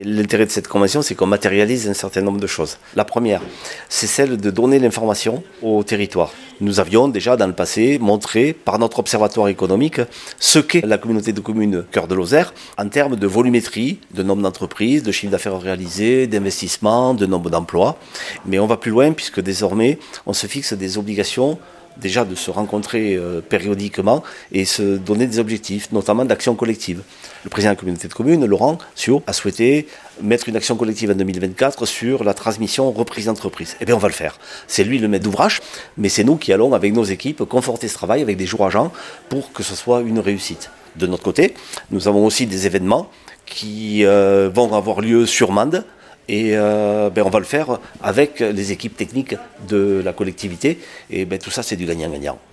L'intérêt de cette convention, c'est qu'on matérialise un certain nombre de choses. La première, c'est celle de donner l'information au territoire. Nous avions déjà dans le passé montré par notre observatoire économique ce qu'est la communauté de communes Cœur de Lozère en termes de volumétrie, de nombre d'entreprises, de chiffre d'affaires réalisé, d'investissement, de nombre d'emplois. Mais on va plus loin puisque désormais, on se fixe des obligations déjà de se rencontrer périodiquement et se donner des objectifs, notamment d'action collective. Le président de la communauté de communes, Laurent Sio, a souhaité mettre une action collective en 2024 sur la transmission reprise d'entreprise. Eh bien, on va le faire. C'est lui le maître d'ouvrage, mais c'est nous qui allons, avec nos équipes, conforter ce travail avec des jours agents pour que ce soit une réussite. De notre côté, nous avons aussi des événements qui vont avoir lieu sur Mende. Et on va le faire avec les équipes techniques de la collectivité. Et tout ça, c'est du gagnant-gagnant.